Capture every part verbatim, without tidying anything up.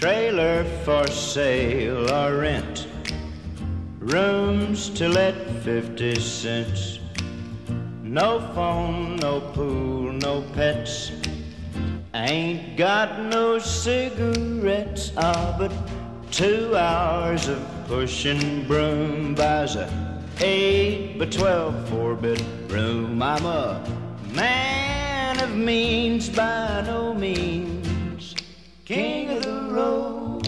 Trailer for sale or rent, rooms to let fifty cents. No phone, no pool, no pets. Ain't got no cigarettes. Ah, but two hours of pushing broom buys a eight by twelve four-bedroom. I'm a man of means by no means, king of the road.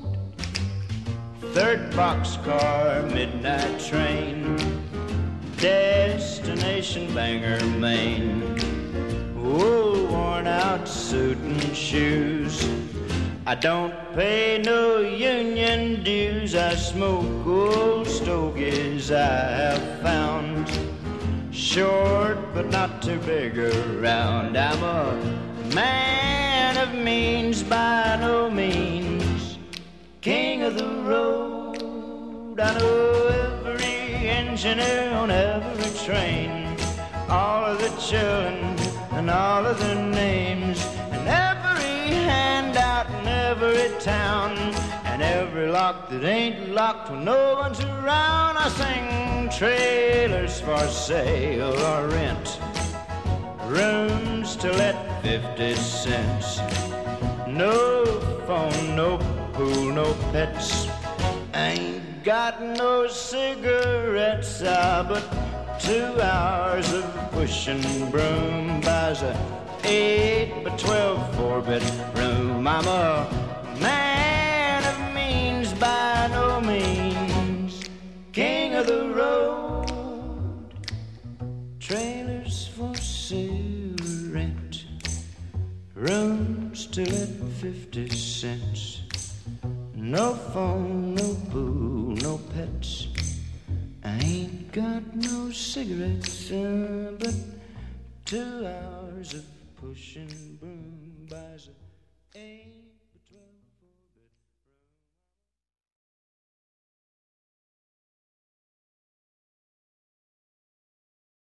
Third boxcar, midnight train, destination Bangor, Maine. Whoa, worn out suit and shoes. I don't pay no union dues. I smoke old stogies I have found, short but not too big around. I'm a man of means by no means, king of the road. I know every engineer on every train, all of the children and all of their names, and every handout in every town, and every lock that ain't locked when no one's around. I sing trailers for sale or rent, rooms to let fifty cents. No phone, no pool, no pets. Ain't got no cigarettes. Ah, but two hours of pushing broom buys a eight by twelve four-bedroom. I'm a man of means by no means, king of the road. Trailers for sale or rent, rooms to let fifty cents. No phone, no pool, no pets. I ain't got no cigarettes, uh, but two hours of pushing broom buys a eight